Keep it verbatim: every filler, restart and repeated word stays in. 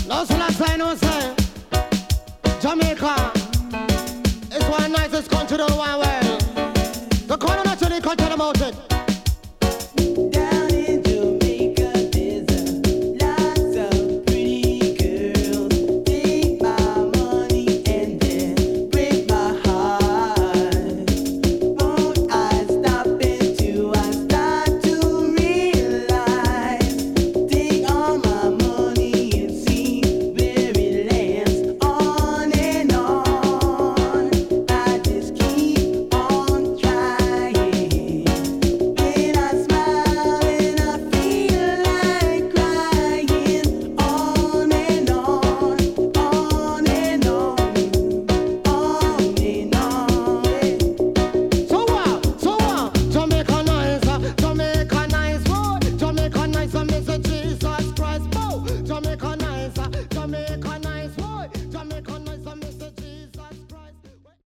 Now so last I know say Jamaica is one nicest country in the wide world. The corner naturally cut to the mountain.